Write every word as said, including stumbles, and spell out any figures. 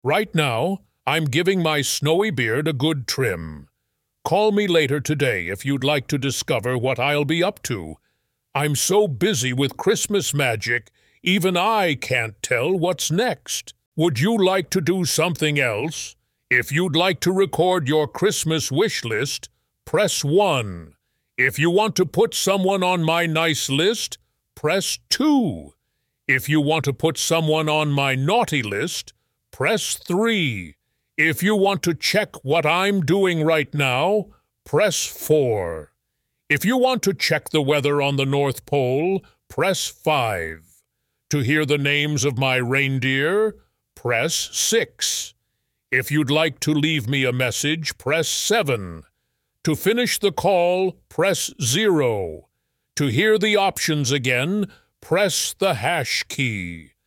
Right now, I'm giving my snowy beard a good trim. Call me later today if you'd like to discover what I'll be up to. I'm so busy with Christmas magic, even I can't tell what's next. Would you like to do something else? If you'd like to record your Christmas wish list, press one. If you want to put someone on my nice list, press two. If you want to put someone on my naughty list, press three. If you want to check what I'm doing right now, press four. If you want to check the weather on the North Pole, press five. To hear the names of my reindeer, press six. If you'd like to leave me a message, press seven. To finish the call, press zero. To hear the options again, press the hash key.